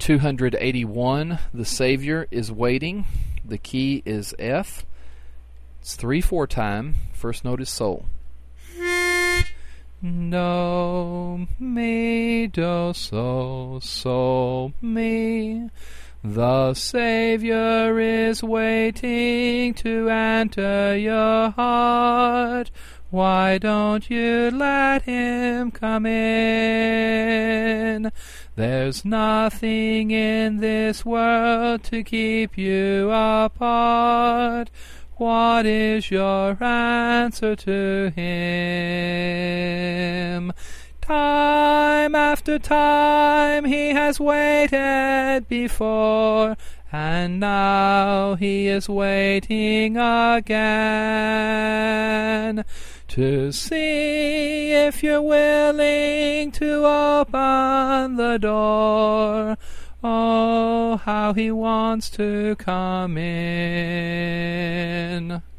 281, the Savior is waiting. The key is F. It's 3/4 time. First note is sol. Do, mi, do, so, sol, mi. The Savior is waiting to enter your heart. Why don't you let him come in? There's nothing in this world to keep you apart. What is your answer to him? Time after time he has waited before, and now he is waiting again to see if you're willing to open the door. Oh, how he wants to come in.